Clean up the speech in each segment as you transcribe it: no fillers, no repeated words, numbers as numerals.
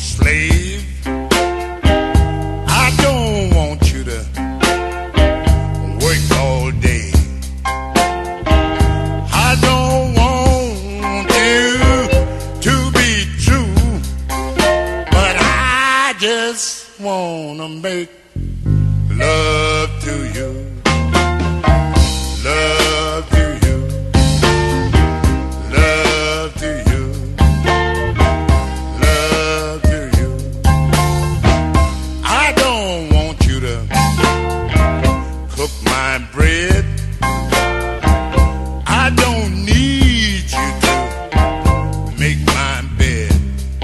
slave. I don't want you to work all day. I don't want you to be true, but I just wanna make love to you. Love to you. Love to you. Love to you. I don't want you to cook my bread. I don't need you to make my bed.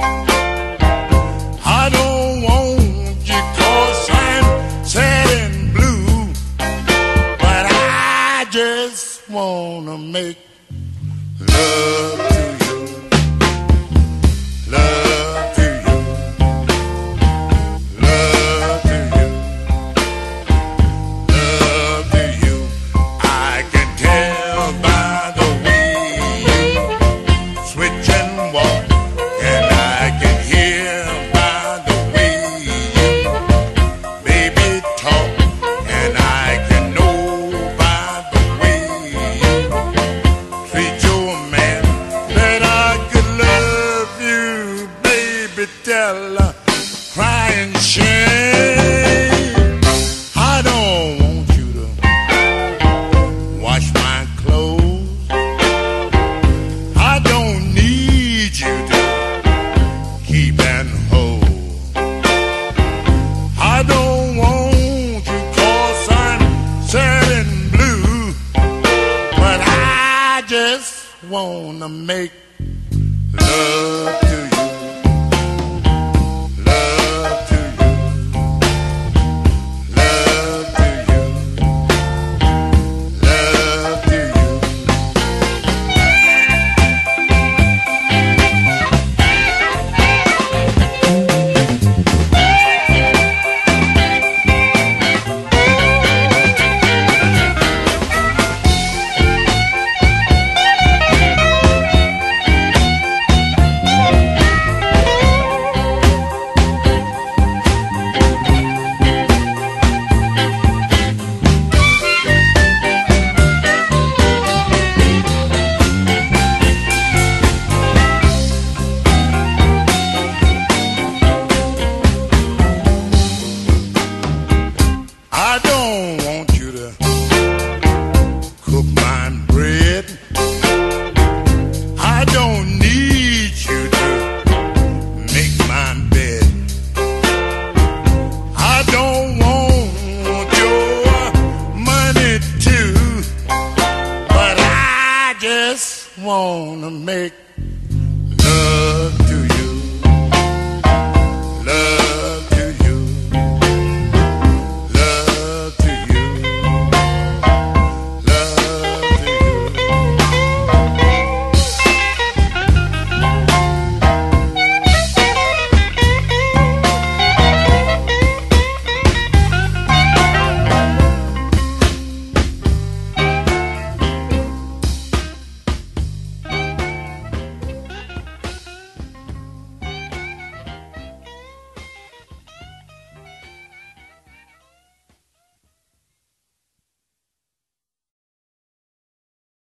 I don't want you 'cause I'm sad and blue, but I just wanna make love to you. Love to you. Love to you. Love to you. I can tell by the way you switch and walk, and I can hear by the way you baby talk, and I can know by the way you treat your man that I could love you, baby, tell her, cry and shame. I don't want you to wash my clothes. I don't need you to keep and hold. I don't want you 'cause I'm sad and blue, but I just wanna make